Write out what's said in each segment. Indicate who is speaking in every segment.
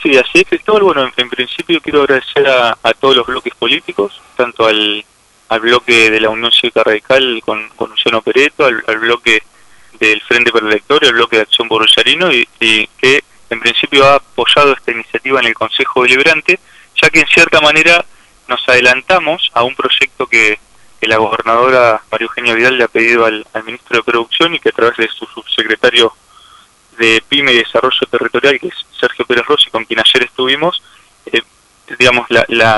Speaker 1: Sí, así es, Cristóbal. Bueno, en principio quiero agradecer a todos los bloques políticos, tanto al bloque de la Unión Cívica Radical con Luciano Peretto, al bloque del Frente para la Victoria, al bloque de Acción por Villarino, y que en principio ha apoyado esta iniciativa en el Consejo Deliberante, ya que en cierta manera nos adelantamos a un proyecto que la gobernadora María Eugenia Vidal le ha pedido al ministro de Producción, y que a través de su subsecretario de PYME y Desarrollo Territorial, que es Sergio Pérez Rossi, con quien ayer estuvimos, digamos,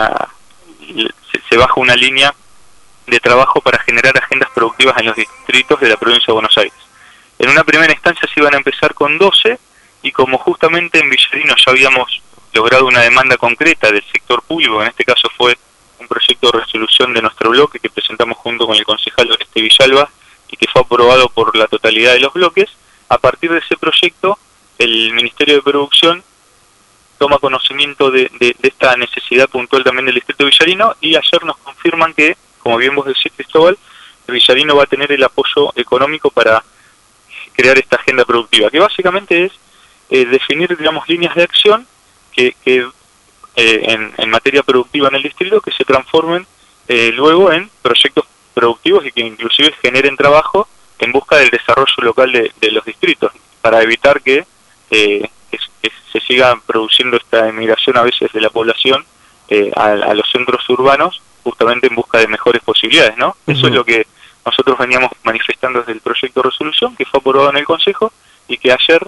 Speaker 1: se baja una línea de trabajo para generar agendas productivas en los distritos de la provincia de Buenos Aires. En una primera instancia se iban a empezar con 12, y como justamente en Villarino ya habíamos logrado una demanda concreta del sector público, en este caso fue un proyecto de resolución de nuestro bloque que presentamos junto con el concejal Oreste Villalba y que fue aprobado por la totalidad de los bloques. A partir de ese proyecto, el Ministerio de Producción toma conocimiento de esta necesidad puntual también del distrito de Villarino, y ayer nos confirman que, como bien vos decís, Cristóbal, Villarino va a tener el apoyo económico para crear esta agenda productiva, que básicamente es definir, digamos, líneas de acción que en materia productiva en el distrito, que se transformen luego en proyectos productivos y que inclusive generen trabajo en busca del desarrollo local de los distritos, para evitar que se siga produciendo esta emigración a veces de la población a los centros urbanos, justamente en busca de mejores posibilidades, ¿no? Eso es lo que nosotros veníamos manifestando desde el proyecto de resolución, que fue aprobado en el Consejo, y que ayer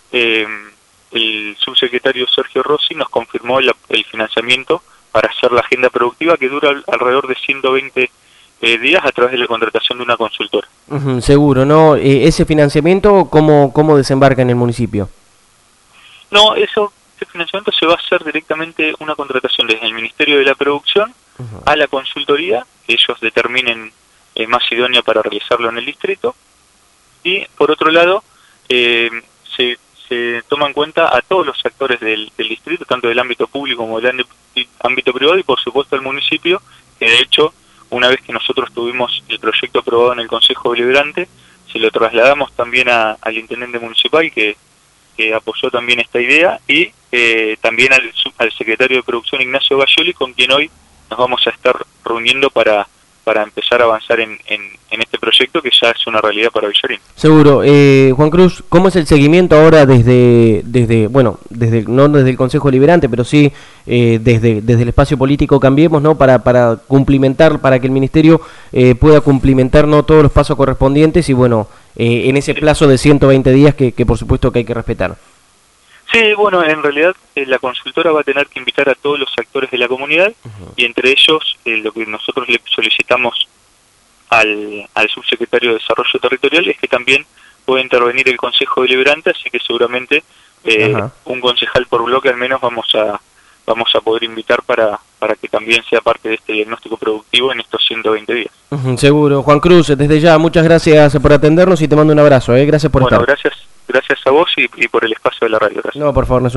Speaker 1: el subsecretario Sergio Rossi nos confirmó el financiamiento para hacer la agenda productiva, que dura alrededor de 120 días a través de la contratación de una consultora.
Speaker 2: Seguro, ¿no? ¿Ese financiamiento cómo desembarca en el municipio?
Speaker 1: No, ese financiamiento se va a hacer directamente una contratación desde el Ministerio de la Producción a la consultoría, que ellos determinen más idónea para realizarlo en el distrito, y por otro lado se toma en cuenta a todos los actores del distrito, tanto del ámbito público como del ámbito privado, y por supuesto el municipio, que de hecho, una vez que nosotros tuvimos el proyecto aprobado en el Consejo Deliberante, se lo trasladamos también al intendente municipal, que apoyó también esta idea, y también al secretario de Producción, Ignacio Gayoli, con quien hoy nos vamos a estar reuniendo para empezar a avanzar en este proyecto, que ya es una realidad para Villarino.
Speaker 2: Seguro. Juan Cruz, ¿cómo es el seguimiento ahora no desde el Consejo Deliberante, pero sí desde el espacio político Cambiemos, ¿no? Para cumplimentar, para que el Ministerio pueda cumplimentar, ¿no?, todos los pasos correspondientes, y bueno, en ese plazo de 120 días que por supuesto que hay que respetar?
Speaker 1: Sí, bueno, en realidad la consultora va a tener que invitar a todos los actores de la comunidad, y entre ellos lo que nosotros le solicitamos al subsecretario de Desarrollo Territorial es que también pueda intervenir el Consejo Deliberante, así que seguramente un concejal por bloque al menos vamos a poder invitar para que también sea parte de este diagnóstico productivo en estos 120 días.
Speaker 2: Seguro. Juan Cruz, desde ya, muchas gracias por atendernos y te mando un abrazo. Gracias por estar.
Speaker 1: Bueno, gracias a vos y por el espacio de la radio. Gracias.
Speaker 2: No, por favor, no.